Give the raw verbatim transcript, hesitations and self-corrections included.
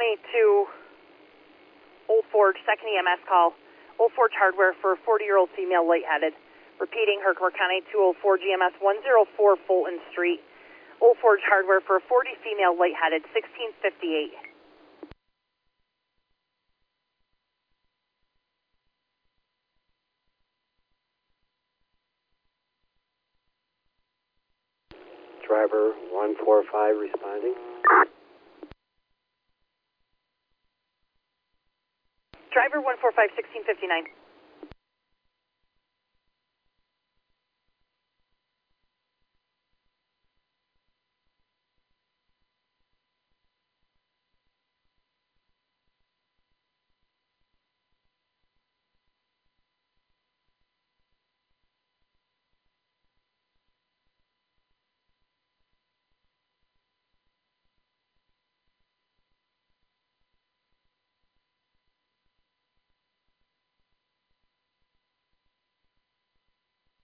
County to Old Forge, second E M S call. Old Forge hardware for a forty-year-old female lightheaded. Repeating, Herkimer County to Old Forge E M S one oh four Fulton Street. Old Forge hardware for a forty female lightheaded, sixteen fifty-eight. Driver one four five responding. Driver one four five, sixteen fifty-nine.